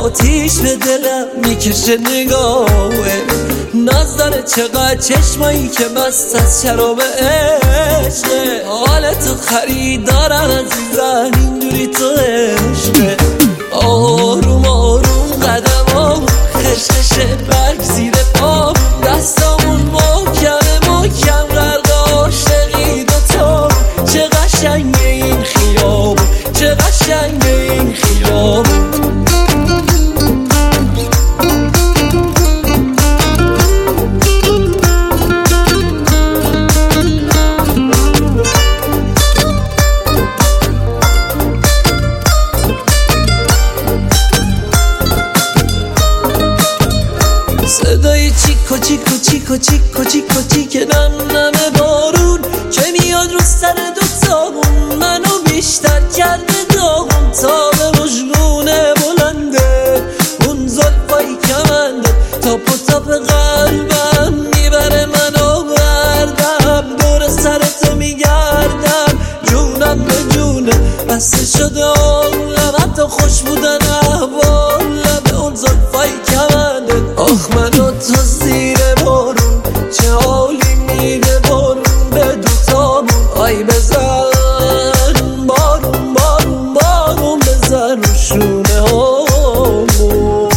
آتیش به دلم میکشه نگاهه، ناز داره چقدر چشمایی که مست از شراب عشقه. حالتو خریدارم عزیزم اینجوری تو عشقه. آروم آروم قدمام خشخشه برگ زیر پام، دستامون محکمه محکم غرق عاشقی دوتا. چه قشنگه این خیابون، چه قشنگه این خیابون. صدای چیکو چیکو چیکو چیکو چیکو چیکه نم نم بارون که میاد رو سر دوتامون، منو بیشتر کرده داغون. تا به مجنونه بلنده اون زلفای کمنده، تاپ و تاپ قلبم میبره منو بردم. دور سرتو میگردم جونم به جونه، بسته شده عمرم حتی خوش بودن احوالم به اون زلفای کمنده. آخ من و تو زیر بارون چه حالی میده بارون به دوتامون. آی بزن بارون بارون بارون بزن رو شونه هامون.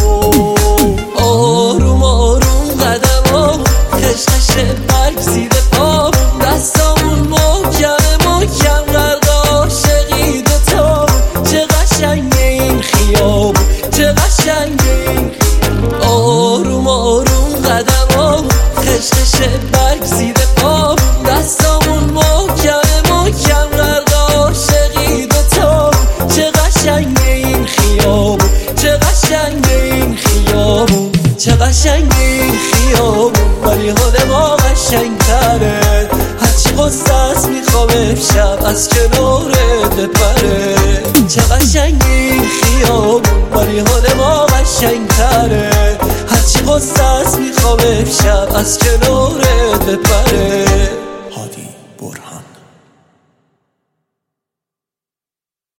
آروم آروم قدمامون خشخشه برگ زیر پامون، دستامون محکمه محکم غرق عاشقی دوتامون. چه قشنگه این خیابون، چه قشنگه این خیابون. آروم آروم قدمامون خشخشه برگ زیر پامون، دستامون محکمه محکم غرق عاشقی دوتامون. چه قشنگه این خیابون، چه قشنگه این خیابون. چه قشنگه این خیابون ولی حال ما قشنگتره. هرچی غصه است میخوام امشب از کنارت بپره. چه قشنگه این خیابون ولی حال ما قشنگتره. هرچی غصه است میخوام امشب از کنارت بپره.